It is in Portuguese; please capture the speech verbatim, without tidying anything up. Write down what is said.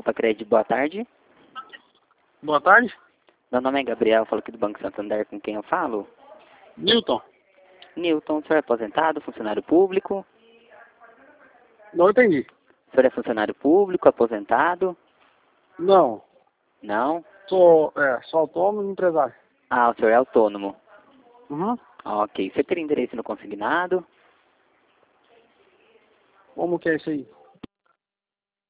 Copa Crédito, boa tarde. Boa tarde. Meu nome é Gabriel, falo aqui do Banco Santander, com quem eu falo? Newton. Newton, o senhor é aposentado, funcionário público? Não entendi. O senhor é funcionário público, aposentado? Não. Não? Sou, é, sou autônomo e empresário. Ah, o senhor é autônomo. Uhum. Ok. Você teria interesse no consignado? Como que é isso aí?